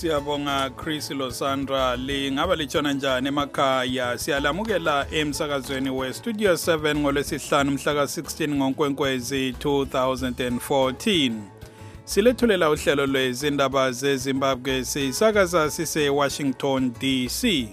Siyabonga Chris Losandra lingaba litshona njani emakhaya siyalamukela emsakazweni we-Studio 7 ngolwesihlanu mhla ka-16 ngoNkwenkwezi 2014 silethulela uhlelo lwezindaba zeZimbabwe sisakaza sise-Washington DC.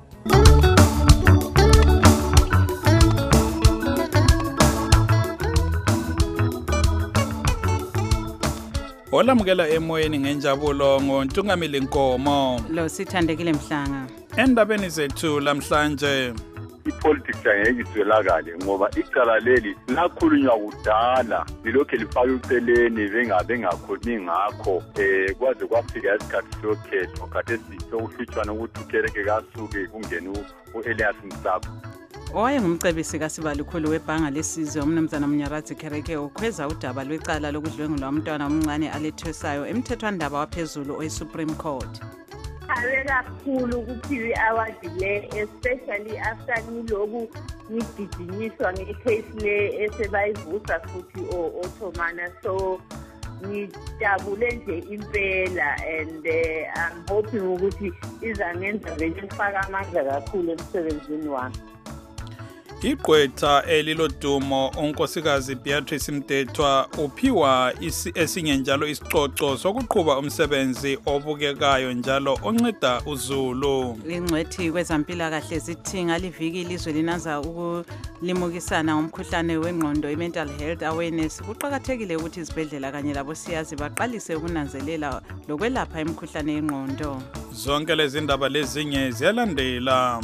Olamukela emoyeni ngenjabulo ngoNtungamili Nkomo lo sithandekile Mhlanga. Endabeni zethu lamhlanje ipolitics angeke izwelakale ngoba icala leli lakhulunywa kudala lilokhe lifaka uceleni bengakhulumi ngakho kwaze kwafika isikhathi sokhetho kade sokuhlutshwana ukuthi uKereke kasuke kungena uElias Msako. Owayengumcebisi kaSibalukhulu webhanga lesizwe umnumzana Mnyaradzi Kereke ukhweza udaba lwecala lokudlwengulwa umntwana omncane alethwesayo emthethwandaba waphezulu oyi-Supreme Court. Abe kakhulu kuphiwe award le especially after ngiloku ngididinyiswa ngecase le esebayivusa futhi othomana so ngijabule nje impela and I'm hoping ukuthi izangenza vele ngifaka amandla kakhulu emsebenzini wami. Igqwetha elilodumo unkosikazi Beatrice Mdethwa uphiwa esinye njalo isicoco sokuqhuba umsebenzi obukekayo njalo onceda uZulu. Ingcwethi kwezampilakahle zithi ngaliviki ilizwe linaza ukulimukisana ngomkhuhlane wengqondo i-mental health awareness. Kuqakathekile ukuthi izibhedlela kanye labosiyazi baqalise ukunanzelela lokwelapha imikhuhlane yengqondo. Zonke lezi ndaba lezinye ziyalandela.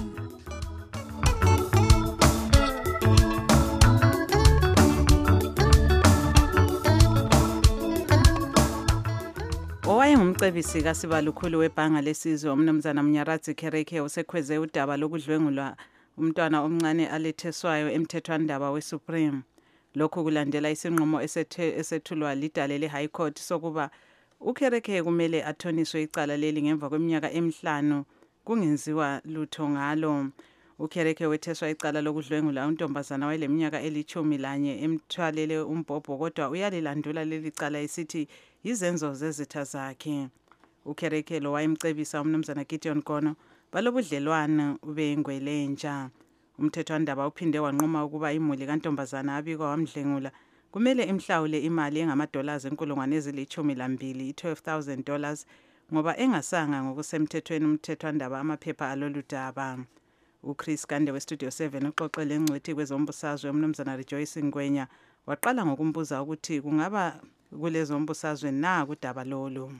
Owayengumcebisi kaSibalukhulu webhanga lesizwe umnumzana Mnyaradzi Kereke usekhweze udaba lokudlwengulwa umntwana omncane aletheswayo emthethwandaba weSupreme. Lokhu kulandela isinqumo esethulwa lidale le-High Court sokuba uKereke kumele athoniswe icala leli ngemva kweminyaka emihlanu kungenziwa lutho ngalo. uKereke wetheswa icala lokudlwengula untombazana wayeleminyaka eli-11 emthwalele umbhobho kodwa uyalilandula leli cala esithi izenzo zezitha zakhe. uKereke lo wayemcebisa umnumzana Gideon Kono balobudlelwane bengwelentsha. Umthethwandaba uphinde wanquma ukuba imuli kantombazana abikwa wamdlengula kumele imhlawule imali engama-dollars enkulungwane ezili-12 $12,000 ngoba engasanga ngokusemthethweni umthethwandaba amaphepha alolu daba. uChris Kande we-Studio 7 uxoxele engcwethi kwezombusazwe umnumzana Rejoice Ngwenya waqala ngokumbuza ukuthi kungaba kulezombusazwe na kudaba lolu.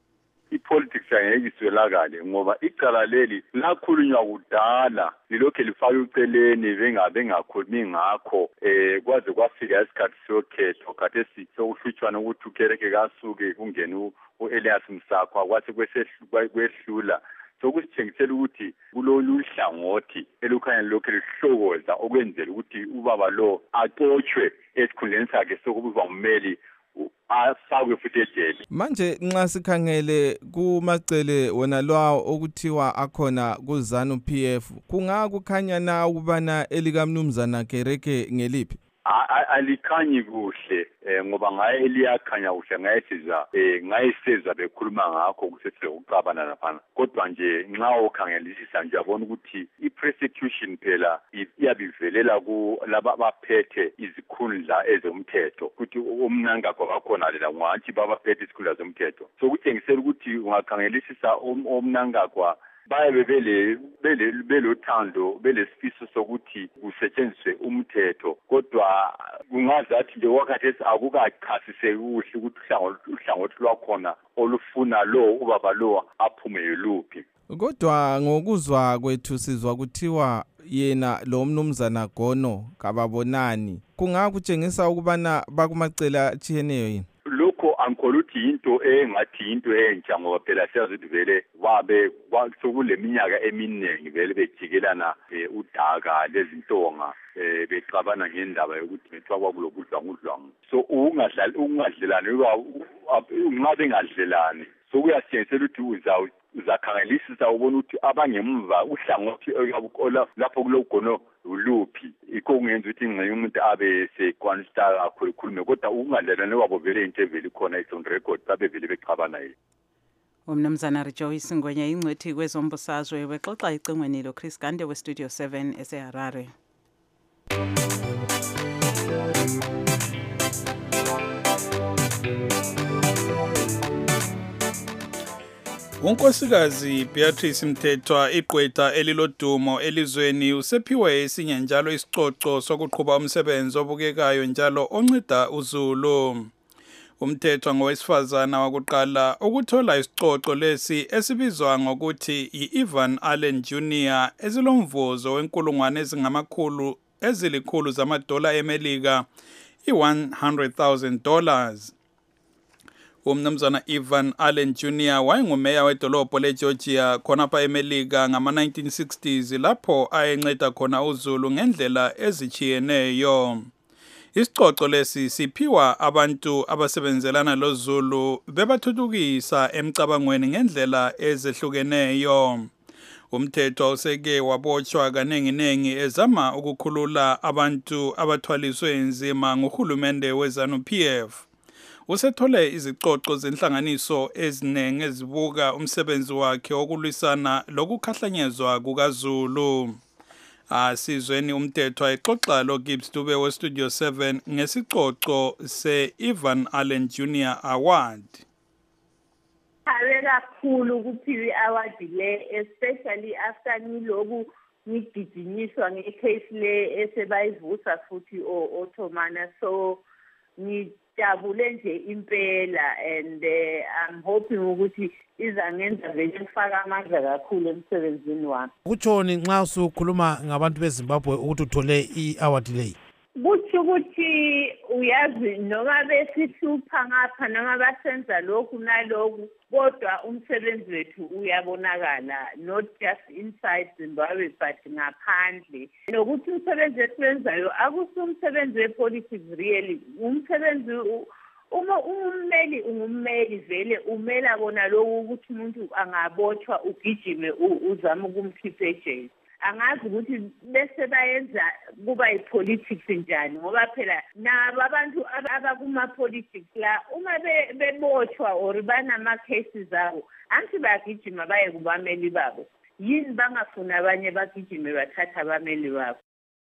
Ipolitics angeke izwelakale ngoba icala leli lakhulunywa kudala lilokhe lifaka uceleni bengakhulumi ngakho kwaze kwafika isikhathi sokhetho kade sokuhlutshwana ukuthi uKereke kasuke kungena uElias Msako kwathi kwehlula sokusithengisela ukuthi kulolu hlangothi elukhanya lokho lihlokoza okwenzela ukuthi ubaba lo axoshwe esikhundleni sakhe sokuba ummeli afakwe futhi ejele. Manje nxa sikhangele kumacele wona lwawo okuthiwa akhona kuZanu PF kungakukhanya na ukubana elikamnumzana Kereke ngeliphi? Alikhanyi kuhle ngoba ngaye eliyakhanya kuhle ngayesizwa bekhuluma ngakho kusese ucabana lapha kodwa nje nxa ukhangelisisa nje yabona ukuthi i-prosecution phela iyabivelela ku laba abaphethe izikhundla ezomthetho ukuthi umnanga kwakhona lela ngathi babaphethe izikhundla zomthetho so kutshengisela ukuthi ungakhangelisisa omnanga kwa baye belothando belesifiso sokuthi kusetshenziswe umthetho kodwa kungazathi nje wakhathesi akukachasiseki kuhle ukuthi uhlangothi lwakhona olufuna lo ubaba lo aphume yiluphi. Kodwa ngokuzwa kwethu sizwa kuthiwa yena lo mnumzana Gono kababonani kungakutshengisa ukubana bakumacela atshiyeneyo yini? Lokho angikoluthi into engathi into entsha ngoba phela siyazi ukuthi vele babe sokuleminyaka eminingi vele bejikelana udaka lezintonga becabana ngendaba yokuthi bethwakwa kulokudlwangudlwangu so ungadlelani ungabe ngadlelani so kuyasitshengisela ukuthi uzakhangelisisa ubona ukuthi abangemva uhlangothi lapho kulogono uluphi ikho kungenza ukuthi ingcenye umuntu abe sekwanista kakhulu kodwa ukungadlelani kwabo vele into evele khona on record babe vele becabana yini. Umnumzana Rejoice Ngwenya ingcwethi kwezombusazwe wexoxa icingweni lo Chris Gande we Studio 7 eseHarare. Unkosikazi Beatrice Mthethwa igqwetha elilodumo elizweni usephiwe esinye njalo isicoco sokuqhuba umsebenzi obukekayo njalo onceda uZulu. Umthethwa ngowesifazana wakuqala ukuthola isicoco lesi esibizwa ngokuthi iEvan Allen Jr. ezilomvuzo wenkulungwane ezilikhulu zamadola eMelika $100,000. Umnumzana Evan Allen Jr. wayengumeya wedolobho leGeorgia khonapha eMelika ngama-1960s lapho ayenceda khona uZulu ngendlela ezichiyeneyo. Isicoco lesi siphiwa abantu abasebenzelana loZulu bebathuthukisa emcabangweni ngendlela ezehlukeneyo. Umthethwa useke wabotshwa kanenginengi ezama ukukhulula abantu abathwaliswe nzima nguhulumende weZANU-PF. Usethole izicoco zenhlanganiso eziningi ezibuka umsebenzi wakhe wokulwisana lokukhahlanyezwa kukaZulu. Asizweni Umthethwa exoxa lo Gibbs Dube we Studio 7 ngesicoco se-Evan Allen Jr. Award. Habe kakhulu kuphiwe award le, especially after ngiloku ngigijinyiswa ngecase le esebayivusa futhi oThomana, so ngijabule nje impela, and I'm hoping ukuthi izangenza vele ngifaka amandla kakhulu emsebenzini wami. Kutshoni nxa usukhuluma ngabantu beZimbabwe ukuthi uthole i-award leyi? Kutsho ukuthi uyazi noma besihlupha ngapha noma basenza lokhu nalokhu, kodwa umsebenzi wethu uyabonakala, not just inside Zimbabwe but ngaphandle. Nokuthi umsebenzi esiwenzayo akusumsebenzi wepolitics really, umsebenzi uma ummeli vele umela bona lokhu ukuthi umuntu angabotshwa ugijime uzama ukumkhipha ejele. Angazi ukuthi bese bayenza kuba ipolitics njani, ngoba phela nabo abantu abakuma-politics la uma bebotshwa or banama cases abo angithi bayagijima baye kubameli babo. Yini bangafuna abanye bagijime bathatha abameli babo?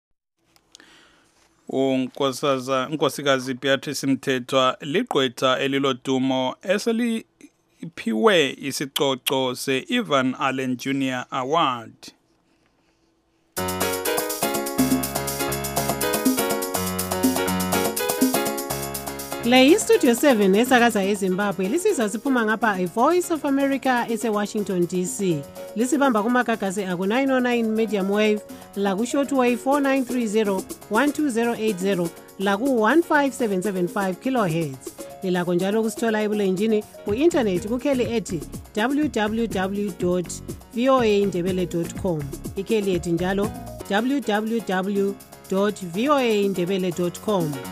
Unkosikazi Beatrice Mthethwa ligqwetha elilodumo eseliphiwe isicoco se-Evan Allen Jr. Award. Le iStudio 7 esakaza eZimbabwe lisizwa siphuma ngapha iVoice of America eseWashington DC. Lisibamba kumagagasi aku 909 medium wave, laku shortwave 4930 12080, laku 15775 kilohertz. Lilakho njalo ukusithola ebulenjini ku-internet kukheli ethi www.voaindebele.com. Ikheli ethi njalo www.voaindebele.com.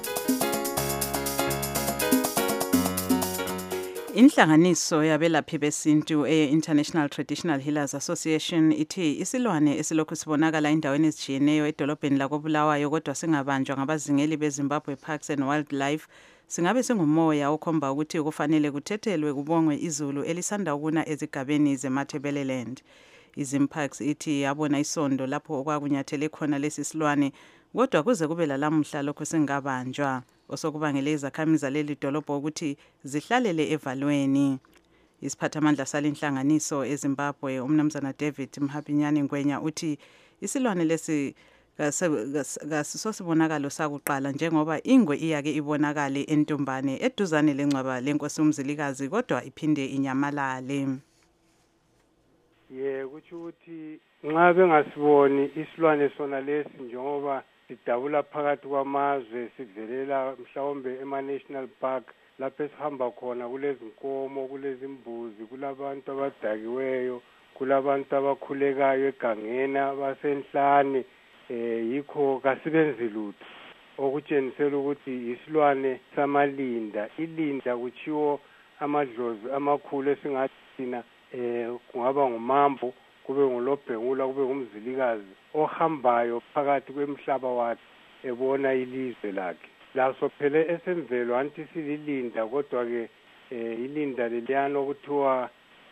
Inhlanganiso yabelaphi besintu e-International Traditional Healers Association ithi isilwane esilokhu sibonakala endaweni ezitshiyeneyo edolobheni lakoBulawayo kodwa singabanjwa ngabazingeli beZimbabwe Parks and Wildlife singabe singumoya okhomba ukuthi kufanele kuthethelwe kubongwe izulu elisanda ukuna ezigabeni zeMatabeleland. IZimparks ithi yabona isondo lapho okwakunyathele khona lesi silwane kodwa kuze kube lalamhla lokho singabanjwa, osokubangele izakhamizi leli dolobho ukuthi zihlalele evalweni. Isiphathamandla salenhlanganiso eZimbabwe umnumzana David Mhapinyane Ngwenya uthi isilwane lesi kasisosibonakalo sakuqala njengoba ingwe iyake ibonakale entumbane eduzane lencwaba lenkosi uMzilikazi kodwa iphinde inyamalale. Kuthi ukuthi nxa bengasiboni isilwane sona lesi njengoba sidabula phakathi kwamazwe sivelela mhlawumbe ema-national park lapho esihamba khona kulezinkomo, kulezimbuzi, kulabantu abadakiweyo, kulabantu abakhulekayo egangeni abasenhlane, yikho kasibenzi lutho okutshengisela ukuthi isilwane samalinda. Ilinda kutshiwo amadlozi amakhulu esingathi thina kungaba ngumambo, kube ngulobhengula, kube ngumzilikazi ohambayo phakathi kwemhlaba wakhe ebona ilizwe lakhe. Laso phela esemvelo anti sililinda, kodwa ke ilinda leliyana okuthiwa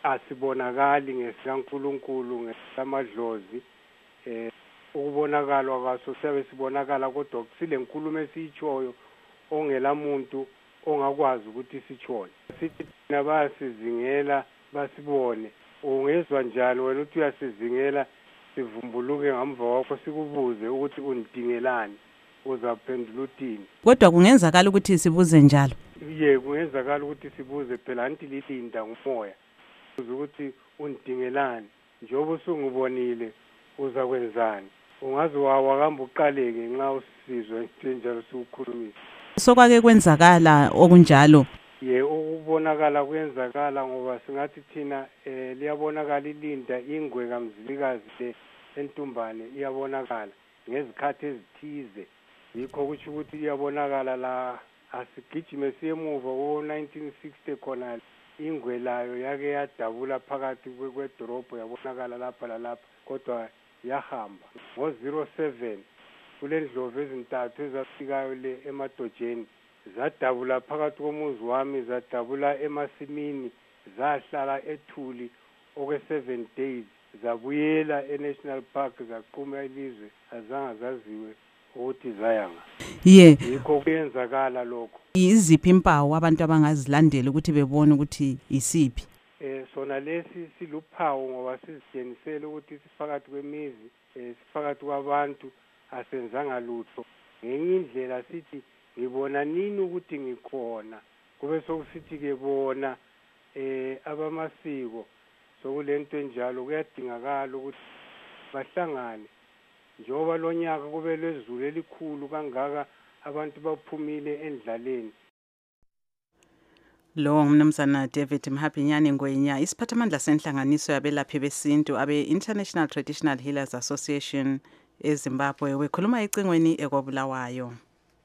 asibonakali ngesikaNkulunkulu ngesamadlozi ukubonakala kwaso siyabe sibonakala kodwa sile nkulumo esiyitshoyo ongela muntu ongakwazi ukuthi sitshone sithi thina bayasizingela basibone ungezwa njalo wena uthi uyasizingela sivumbuluke ngamva kwakho sikubuze ukuthi undingelani uzaphendula uthini kodwa kungenzakala ukuthi sibuze njalo kungenzakala ukuthi sibuze phela anti lilinda ngumoya ukuthi undingelani njengoba usungibonile uza kwenzani ungaze wahambe uqaleke nxa usizwe into enjalo siukhulumisa sokwake kwenzakala okunjalo ukubonakala kwenzakala ngoba singathi thina liyabonakala ilinda ingwe kamzilikazi le entumbane iyabonakala ngezikhathi ezithize yikho kuthi ukuthi iyabonakala la asigijime siyemuva ngo-1960 khona ingwe layo yake yadabula phakathi kwedorobho yabonakala lapha lalapha kodwa yahamba ngo-07 kule ndlovu ezintathu ezafikayo le emadojeni zadabula phakathi komuzi wami zadabula emasimini zahlala ethuli okwe-7 days zabuyela e-National Park zaqhuma ilizwe azange zaziwe ukuthi zayanga yikho kuyenzakala lokho iziphi impawu abantu abangazilandela ukuthi bebone ukuthi isiphi sona lesi siluphawu ngoba sizijenisele ukuthi siphakathi kwemizi siphakathi kwabantu asenzanga lutho ngenye indlela sithi ngibona nini ukuthi ngikhona kube sokusithi-ke bona abamasiko sokulento enjalo kuyadingakala ukuthi bahlangane njengoba lo nyaka kube lezulu elikhulu kangaka abantu baphumile endlaleni lo ngumnumzana David Mhabhinyane Ngwenya isiphathamandla senhlanganiso yabelaphi besintu abe-International Traditional Healers Association eZimbabwe wekhuluma ecingweni ekobulawayo.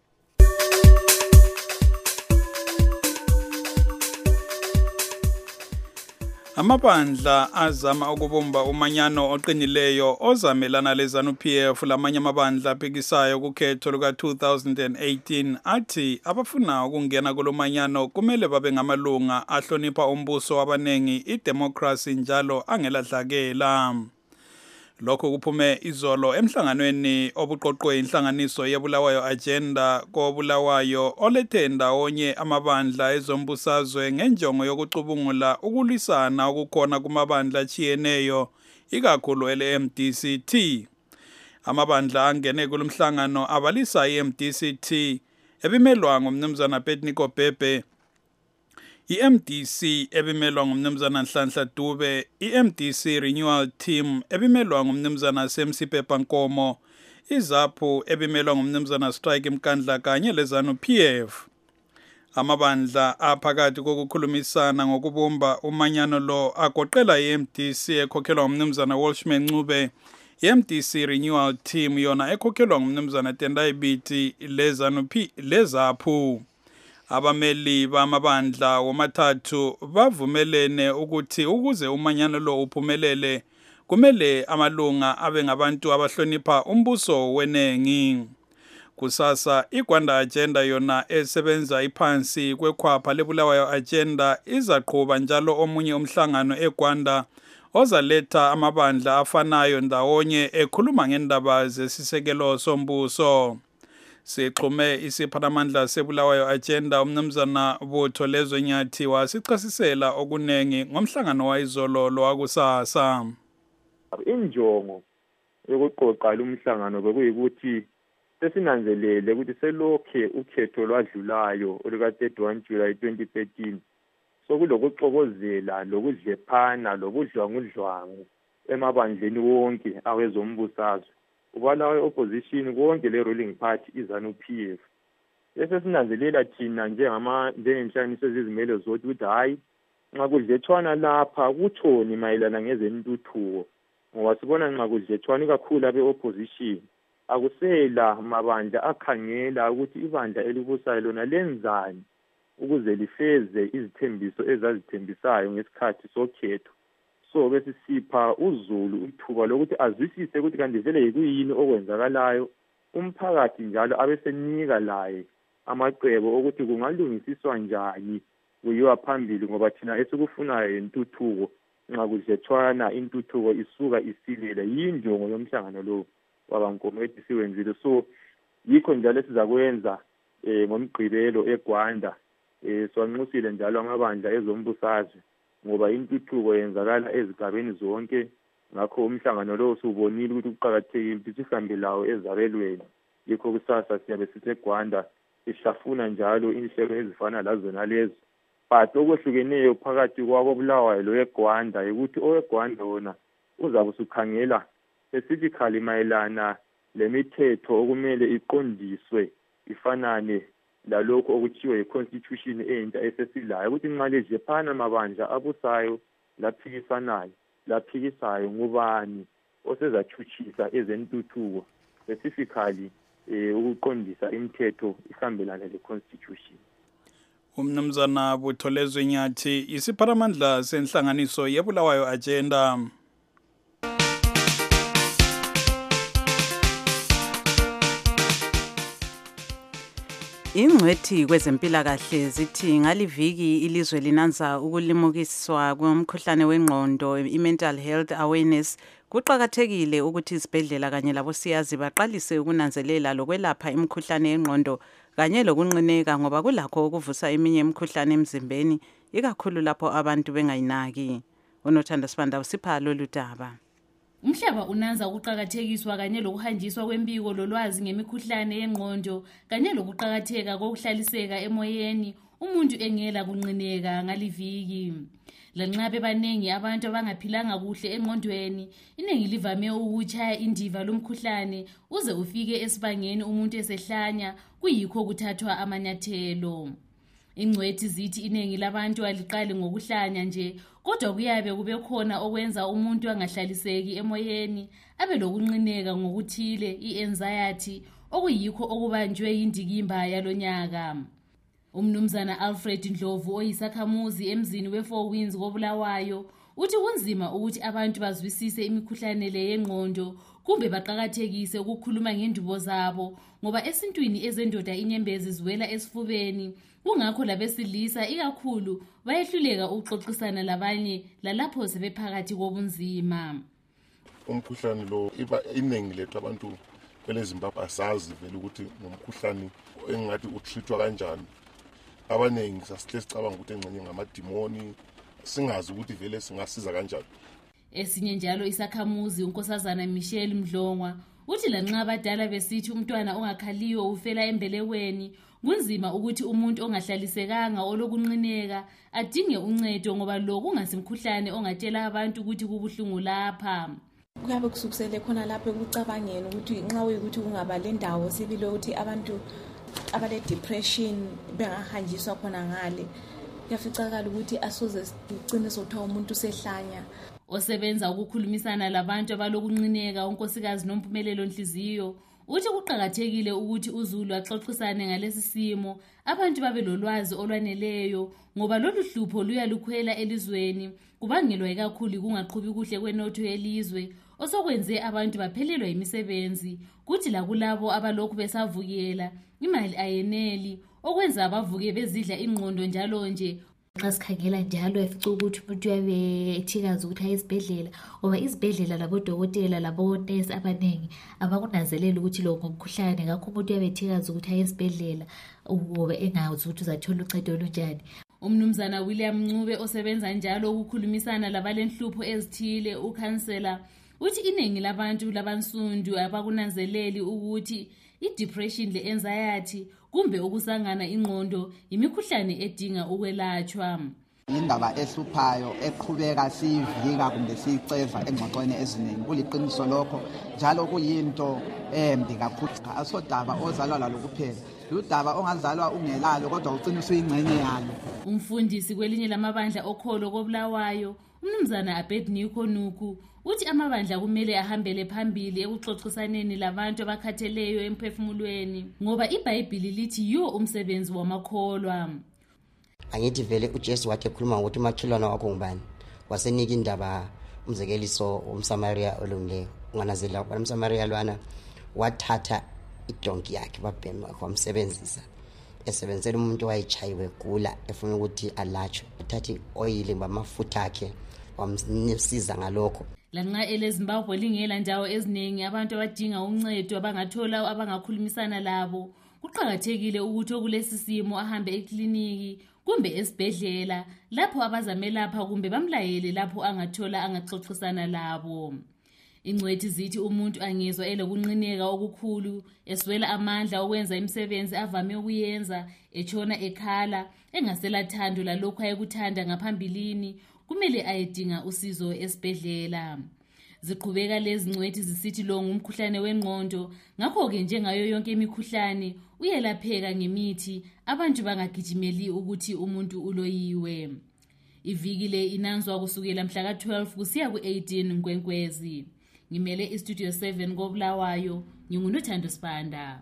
Amabandla azama ukubumba umanyano oqinileyo ozamelana leZANU-PF lamanye amabandla aphikisayo kukhetho luka-2018 athi abafuna ukungena kulomanyano kumele babe ngamalunga ahlonipha umbuso wabanengi idemocracy njalo angelahlakela. Lokho kuphume izolo emhlanganweni obuqoqwe inhlanganiso yeBulawayo Agenda koBulawayo olethe ndawonye amabandla ezombusazwe ngenjongo yokucubungula ukulwisana okukhona kumabandla achiyeneyo ikakhulu ele-MDCT. Amabandla angene kulomhlangano abalisa i-MDCT ebimelwa ngumnumzana Petniko Bhebhe, i-MDC ebimelwa ngumnumzana Nhlanhla Dube, i-MDC Renewal Team ebimelwa ngumnumzana Semsipe Pankomo, iZAPHU ebimelwa ngumnumzana Strike Mkandla kanye leZANU-PF. Amabandla aphakathi kokukhulumisana ngokubumba umanyano lo agoqela i-MDC ekhokhelwa ngumnumzana Walshman Ncube, i-MDC Renewal Team yona ekhokhelwa ngumnumzana Tendai Biti leZAPHU. Abameli bamabandla womathathu bavumelene ukuthi ukuze umanyano lo uphumelele kumele amalunga abe ngabantu abahlonipha umbuso wenengi. Kusasa iGwanda Agenda yona esebenza iphansi kwekhwapha leBulawayo Agenda izaqhuba njalo omunye umhlangano eGwanda ozaletha amabandla afanayo ndawonye ekhuluma ngendaba zesisekelo sombuso. Sixhume isiphathamandla seBulawayo Agenda umnumzana Butho Lezonyathi wasichasisela okunengi ngomhlangano wayizolo lowakusasa. Injongo yokuqoqa lumhlangano bekuyikuthi sesinanzelele ukuthi selokhe ukhetho lwadlulayo oluka-31 July 2013 sokulokuxokozela lokudlephana lobudlwangudlwangu emabandleni wonke awezombusazwe ubalawe opposition konke le ruling party iZANU-PF. Sesinanzelela thina njengenhlanganiso ezizimele zothi ukuthi hayi nxa kudlethwana lapha kutshoni mayelana ngezentuthuko ngoba sibona nxa kudlethwana ikakhulu abe-opposition akusela mabandla akhangela ukuthi ibandla elibusayo lona lenzani ukuze lifeze izithembiso ezazithembisayo ngesikhathi sokhetho. So besisipha uZulu ithuba lokuthi azwisise ukuthi kanti vele yikuyini okwenzakalayo umphakathi njalo abesenika laye amacebo ukuthi kungalungisiswa njani kuyiwa phambili ngoba thina esikufunayo intuthuko nxa kudletshwana intuthuko isuka isilele. Yinjongo yomhlangano lo wabankomo ethi siwenzile. So yikho njalo sizakwenza ngomgqibelo eGwanda. Siwanxusile njalo amabandla ezombusazwe ngoba intuthuko yenzakala ezigabeni zonke. Ngakho umhlangano lo subonile ukuthi kuqakathekile ukuthi sihambe lawo ezabelweni. Yikho kusasa siyabe siseGwanda sihlafuna njalo inhlelo ezifana lazona lezo. But okwehlukeneyo phakathi kwabo Bulawayo lo eGwanda ukuthi oweGwanda wona uzabe usukhangela specifically mayelana lemithetho okumele iqondiswe ifanane lalokho okuthiwa yi-constitution entsha esesilayo ukuthi nxa leje phana amabandla abusayo laphikisayo ngubani osezachuchisa ezentuthuko specifically ukuqondisa imithetho ihambelana le-constitution. Umnumzana Butholezwe Nyathi, isipharamandla senhlanganiso yeBulawayo Agenda. Ingcwethi kwezempilakahle zithi ngaliviki ilizwe linanza ukulimukiswa komkhuhlane wengqondo, i-mental health awareness. Kuqakathekile ukuthi izibhedlela kanye labosiyazi baqalise ukunanzelela lokwelapha imikhuhlane yengqondo kanye lokunqineka ngoba kulakho ukuvusa eminye imikhuhlane emzimbeni ikakhulu lapho abantu bengayinaki. Unothanda Sibanda usipha lolu daba. Umhlaba unanza ukuqhakathekiswa kanye lokuhanjiswa kwempiko lolwazi ngemikhuhlane yengqondo kanye lokuqhakatheka kokuhlaliseka emoyeni umuntu engela kunqineka ngaliviki. Lanxa bebanengi abantu abangaphilanga kuhle engqondweni, inengi livame ukuchaya indiva lomkhuhlane uze ufike esibangeni umuntu esehlanya, kuyikho kuthathwa amanyathelo. Ingcwethi zithi inengi labantu aliqali ngokuhlanya nje, kodwa kuyabe kube khona okwenza umuntu angahlaliseki emoyeni, abe lokunqineka ngokuthile, i-anxiety, okuyikho okubanjwe yindikimba yalonyaka. Umnumzana Alfred Ndlovu oyisakhamuzi emzini we4 Winds koBulawayo uthi kunzima ukuthi abantu bazwisise imikhuhlane le yengqondo kumbe baqhakathekise ukukhuluma ngendubo zabo ngoba esintwini ezendoda inyembezi ziwela esifubeni, kungakho labesilisa ikakhulu bayehluleka ukuxoxisana labanye lalapho sebephakathi kobunzima. Umkhuhlane lo iningi lethu abantu kweleZimbabwe asazi vele ukuthi ngumkhuhlane engathi utreatwa kanjani. Abanengi sasicabanga ukuthi engcenye ngamadimoni, singazi ukuthi vele singasiza kanjani. Esinye njalo isakhamuzi unkosazana Michelle Mdlongwa uthi lanxa abadala besithi umntwana ongakhaliyo ufela embelekweni, kunzima ukuthi umuntu ongahlalisekanga olokunqineka adinge uncedo ngoba lo kungasimkhuhlane ongatshela abantu ukuthi kubuhlungu lapha. Kuyabe kusukusele khona lapho ukucabangeni ukuthi nxa uyikuthi kungaba lendawo sibile ukuthi abantu abale depression bengahanjiswa khona ngale, kuyaficakala ukuthi asoze ugcine sokuthiwa umuntu sehlanya. Osebenza ukukhulumisana labantu abalokunqineka unkosikazi Nompumelelo Nhliziyo uthi kuqhakathekile ukuthi uZulu axoxisane ngalesi simo, abantu babe lolwazi olwaneleyo ngoba lolu hlupho luyalukhwela elizweni, kubangelwa ikakhulu kungaqhubi kuhle kwenotho yelizwe osokwenze abantu baphelelwa imisebenzi, kuthi la kulabo abalokhu besavukela imali ayeneli okwenza abavuke bezidla ingqondo njalo nje. Xa sikhangela njalo efica ukuthi umuntu uyabe ethikaza ukuthi aye esibhedlela ngoba izibhedlela labodokotela labonesi abaningi abakunanzelela ukuthi lo ngumkhuhlane, ngakho umuntu uyabe ethikaza ukuthi aye esibhedlela ngoba engazi ukuthi uzathola ucedo olunjani. Umnumzana William Ncube osebenza njalo ukukhulumisana labalenhlupho ezithile, ukhansela uthi inengi labantu labansundu abakunanzeleli ukuthi i-depression le-anxiety kumbe ukusangana ingqondo imikhuhlane edinga ukwelatshwa. Indaba ehluphayo eqhubeka siyivika kumbe siyiceva engxoxweni eziningi, kuliqiniso lokho njalo kuyinto embi kakhulu. Asodaba ozalwa lalo kuphela, ludaba ongazalwa ungelalo kodwa ucina usuyingxenye yalo. Umfundisi kwelinye lamabandla okholo koBulawayo, umnumzana Abednego Nuku uthi amabandla kumele ahambele phambili ekuxoxisaneni labantu abakhatheleyo emphefumulweni ngoba iBhayibhili lithi yiwo umsebenzi wamakholwa. Angithi vele uJesu wathi ekhuluma ngokuthi umakhelwane wakho ngubani, wasenika indaba umzekeliso umSamaria olungileyo. Unganazela umSamaria lwana wathatha idonki yakhe babhema kwamsebenzisa, esebenzela umuntu owayechayiwe gula efuna ukuthi alatshwe, uthatha oil bamafutha akhe wamsiza ngalokho. Lanxa eleZimbabwe lingela ndawo eziningi abantu abadinga uncedo abangathola abangakhulumisana labo, kuqhakathekile ukuthi okulesi simo ahambe ekliniki kumbe esibhedlela lapho abazamelapha kumbe bamlayele lapho angathola angaxoxisana labo. Ingcwethi zithi umuntu angezwa elokunqineka okukhulu, eswela amandla okwenza imisebenzi avame ukuyenza, etshona ekhala, engasela thando lalokho ayekuthanda ngaphambilini, kumele ayedinga usizo esibhedlela. Ziqhubeka lezi ngcwethi zisithi lo ngumkhuhlane wengqondo, ngakho-ke njengayo yonke imikhuhlane uyelapheka ngemithi, abantu bangagijimeli ukuthi umuntu uloyiwe. Iviki le inanzwa kusukela mhla ka-12 kusiya ku-18 Nkwenkwezi. Ngimele iStudio 7 koBulawayo, nginguNothando Sibanda.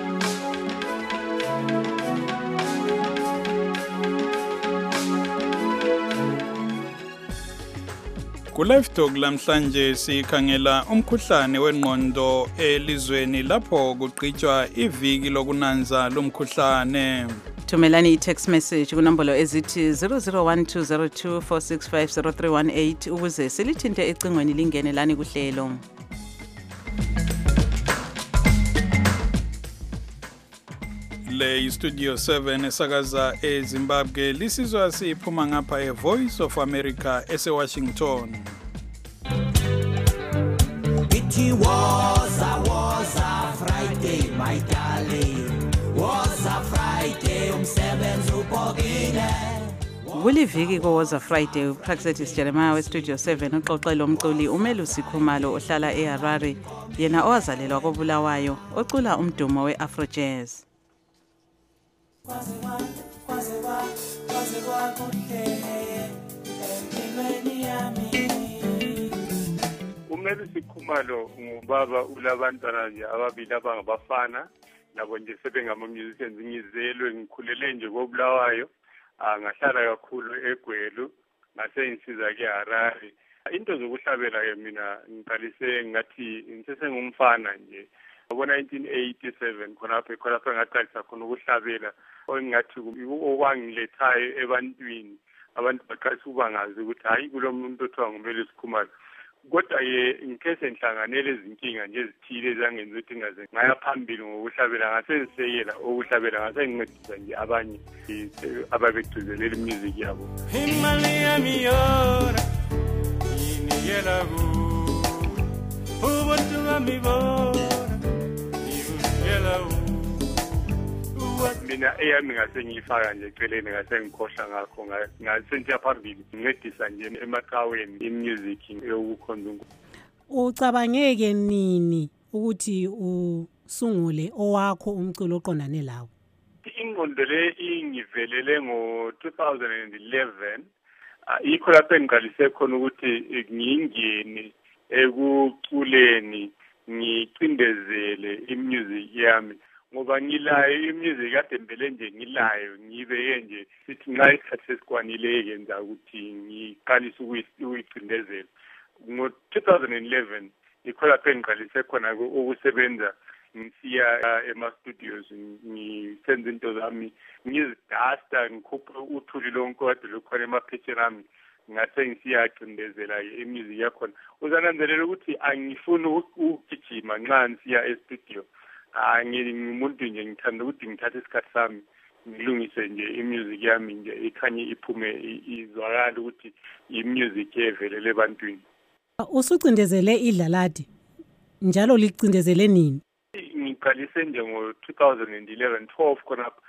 Ku-Live Talk lamhlanje sikhangela umkhuhlane wengqondo elizweni lapho kuqhutshwa iviki lokunanza lomkhuhlane. Thumelani i-text message kunombolo ezithi 001202465038 ukuze silithinte ecingweni lingene lani kuhlelo. Le Studio 7 esakaza eZimbabwe lisizwa siphuma ngapha eVoice of America eseWashington. It was a Friday, my darling. Was a Friday, umsebenzi ubhokile. Kuliviki koWaza Friday, uPraxetis Jeremiah weStudio 7 uxoxela umculi uMelusi Khumalo ohlala eHarare, yena owazalelwa koBulawayo, ocula umdumo weAfro Jazz. uMelusi Khumalo ngubaba ulabantwana nje ababili abangabafana, nabo nje sebengama-musicians. Ngizelwe ngikhulele nje koBulawayo, ngahlala kakhulu eGwelu, ngase ngisiza ke-Harare. Into zokuhlabela-ke mina ngiqalise ngathi ngisesengumfana nje. Ngo-1987 khonapho ngaqalisa khona ukuhlabela, ongathi okwangilethayo ebantwini, abantu baqalisa ukuba ngazi ukuthi hayi kulo muntu othiwa nguMelusi Khumalo. Kodwa-ke ngikhe sengihlanganele izinkinga nje ezithile ezangenza ukuthi ngaze ngaya phambili ngokuhlabela, ngase ngisekela ukuhlabela, ngase ngincedisa nje abanye ababegcizelela music yabo. Imali yami yona inikela kuwe, ubuntu bami bona inikela kuwe. Mina eyami ngase ngiyifaka nje eceleni, ngase ngikhohlwa ngakho, ngase ngiya phambili ngincedisa nje emaqhaweni imusic yokukhonza uNkulunkulu. Ucabangeke nini ukuthi usungule owakho umculo oqondane lawo? Ingqondo le ingivelele ngo-2011, yikho lapho engiqalise khona ukuthi ngingene ekuculeni, ngicindezele imusic yami, ngoba ngilayo imusic kade mbele nje ngilayo, ngibeke nje sithi nxa isikhathi sesikwanile-ke nza ukuthi ngiqalise ukuyicindezela. Ngo-2011 yikho lapho engiqalise khona ukusebenza, ngisiya ema-studios, ngisenza into zami, ngizidasta, ngikhuphe uthuli lonke kade lukhona emaphetsheni ami, ngase ngisiyacindezela-ke imusic yakhona. Uzananzelela ukuthi angifuni ukugijima nxa ngisiya e-studio. Ngimuntu nje ngithanda ukuthi ngithathe isikhathi sami ngilungise nje imusic yami nje ikhanye iphume izwakala ukuthi imusic evelele ebantwini. Usucindezele iDlalati, njalo licindezele nini? Ngiqalise nje ngo-2011, 12 khonapho.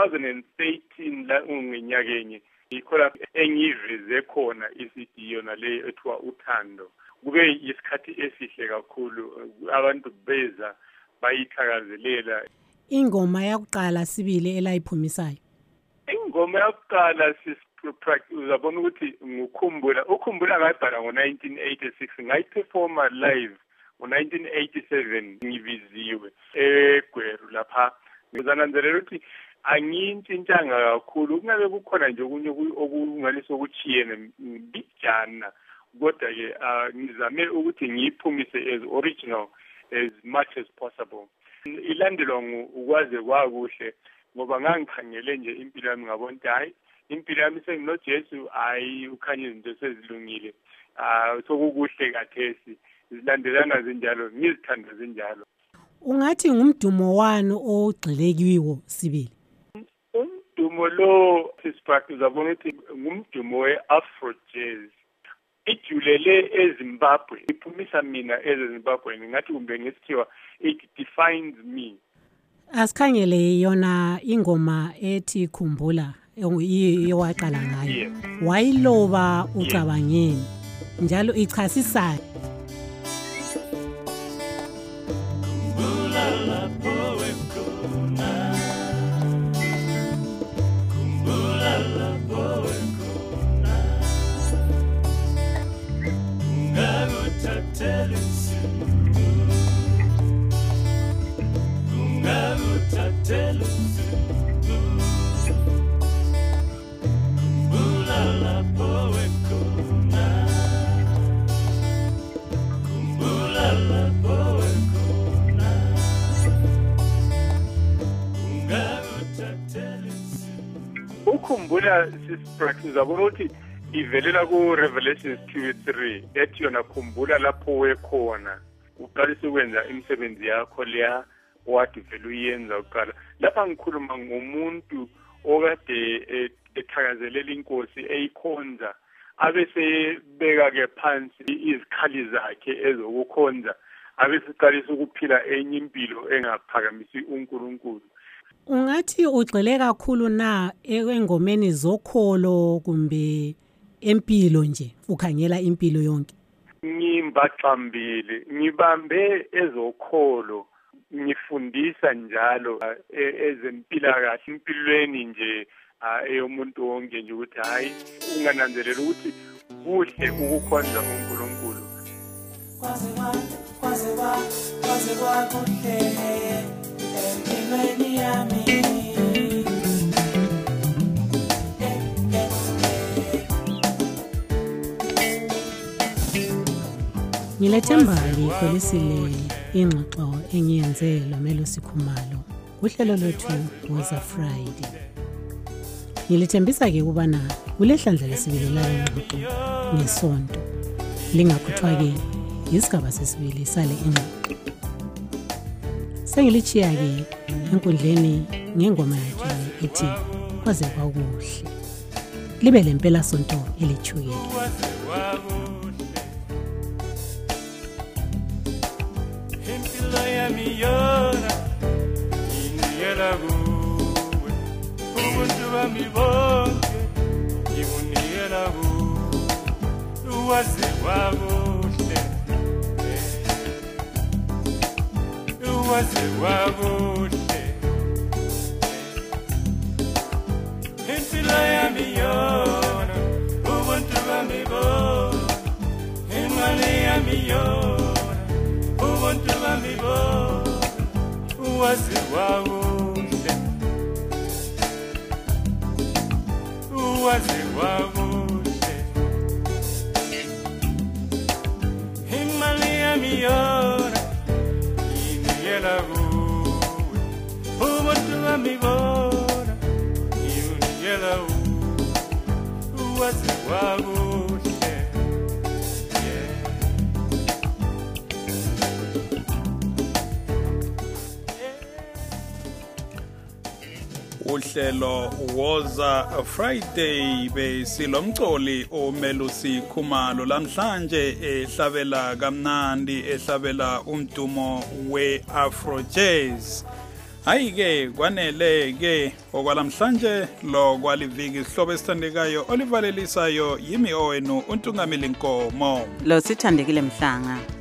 2013 la nginyaka enye yikho lapho engiveze khona i-CD yona le ethiwa uthando. Kube isikhathi esihle kakhulu, abantu beza bayithakazelela. Ingoma yakuqala sibili elayiphumisayo. Ingoma yakuqala uzabona ukuthi ukhumbula ngayibhala ngo-1986, ngayiperforma live ngo-1987 ngibiziwe eGweru lapha. Ngizananzelela ukuthi angintshintshanga kakhulu, kungabe kukhona nje okunye okungalisa okuchiyene bijana, kodwa-ke ngizame ukuthi ngiyiphumise as original as much as possible. Ilandelwa ukwaze kwakuhle, ngoba ngangikhangele nje impilo yami ngabona ukuthi hayi impilo yami senginojesu hayi ukhanye izinto sezilungile sokukuhle kathesi zilandelana zinjalo ngizithanda zinjalo. Ungathi ngumdumo wani ogxile kiwo Sibili? Umdumo lo sisiphakathi uzabona ukuthi ngumdumo we-Afro jazz. Ijulele eZimbabwe, iphumisa mina eZimbabwe, ngathi kumbe ngesithiwa it defines me. Asikhangele yona ingoma ethi Khumbula ewaqala ngayo. Wayiloba ucabangeni njalo ichasisana. Ukhumbula sisipractice zabona ukuthi ivelela ku Revelations 2:3 ethi yona khumbula lapho wekhona uqalisa ukwenza imisebenzi yakho leya wathi vele uyenza uqala. Lapha ngikhuluma ngomuntu okade ethakazelela inkosi eyikhonza abese beka ke phansi izikhali zakhe ezokukhonza abese qalisa ukuphila enye impilo engaphakamisi uNkulunkulu. Ungathi ugxile kakhulu na engomeni zokholo kumbe empilo nje ukhangela impilo yonke? Ngimbaxambili ngibambe ezokholo ngifundisa njalo ezempilakahle impilweni nje eyomuntu wonke nje ukuthi hayi ungananzelela ukuthi kuhle ukukhonza uNkulunkulu. Kwaze kuhle empilweni yami. Ngilethemba likholisile ingxoxo engiyenze loMelusi Khumalo uhlelo lwethu Woza Friday. Ngilithembisa ke ukubana kulehlandla lesibili la ingxoxo ngesonto lingakhuthwa ke isigaba sesibili sale ingxoxo. Sengilichiya ke enkundleni ngengoma yakhe ethi kwaze kwakuhle. Libe lempela sonto elithukile. Miyona iniyela kuwe ubuntu bami bonke ngibuniyela kuwe waze wakuhle waze wakuhle impilo yami yona ubuntu bami bonke imali yami yona ubuntu bami bonke waze wakuhle waze wakuhle imali yami yona iniyela kuwe ubuntu bami bona iniyela kuwe waze wakuhle. Uhlelo Woza Friday besilomcoli uMelusi Khumalo lamhlanje ehlabela kamnandi ehlabela umdumo we-Afro Jazz. Hayike kwanele ke okwalamhlanje lo kwaliviki sihlobo esithandekayo olivalelisayo yimi owenu uNtungamili Nkomo lo sithandekile Mhlanga.